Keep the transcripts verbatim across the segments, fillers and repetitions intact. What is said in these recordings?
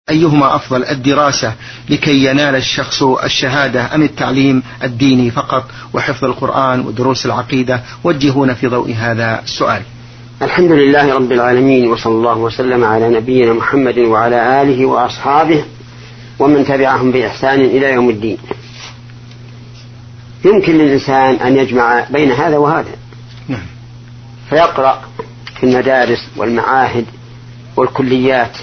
أيهما أفضل، الدراسة لكي ينال الشخص الشهادة أم التعليم الديني فقط وحفظ القرآن ودروس العقيدة؟ وجهونا في ضوء هذا السؤال. الحمد لله رب العالمين، وصلى الله وسلم على نبينا محمد وعلى آله وأصحابه ومن تبعهم بإحسان إلى يوم الدين. يمكن للإنسان أن يجمع بين هذا وهذا، نعم. فيقرأ في المدارس والمعاهد والكليات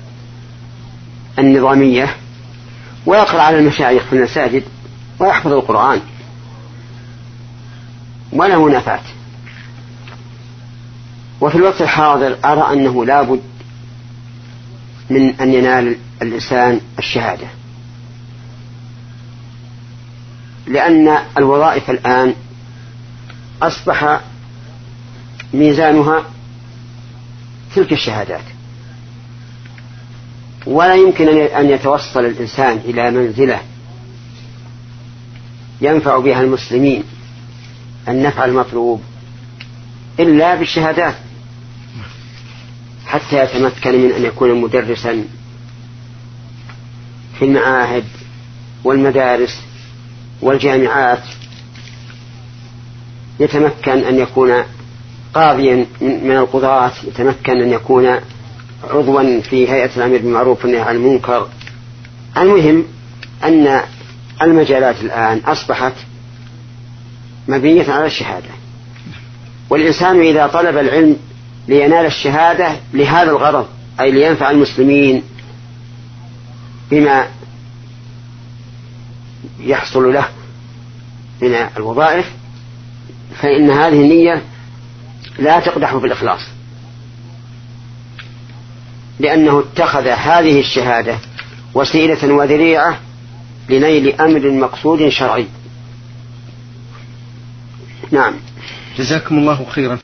النظامية، ويقرأ على المشايخ في المساجد ويحفظ القرآن، ولا منافاة. وفي الوقت الحاضر أرى أنه لا بد من أن ينال الإنسان الشهادة، لأن الوظائف الآن أصبح ميزانها تلك الشهادات، ولا يمكن أن يتوصل الإنسان إلى منزلة ينفع بها المسلمين النفع المطلوب إلا بالشهادات، حتى يتمكن من أن يكون مدرسا في المعاهد والمدارس والجامعات، يتمكن أن يكون قاضيا من القضاة، يتمكن أن يكون عضوا في هيئة الأمر بالمعروف والنهي عن المنكر. المهم أن المجالات الآن أصبحت مبنية على الشهادة، والإنسان إذا طلب العلم لينال الشهادة لهذا الغرض، أي لينفع المسلمين بما يحصل له من الوظائف، فإن هذه النية لا تقدح في الإخلاص، لأنه اتخذ هذه الشهادة وسيلة وذريعة لنيل أمر مقصود شرعي. نعم. جزاكم الله خيرا.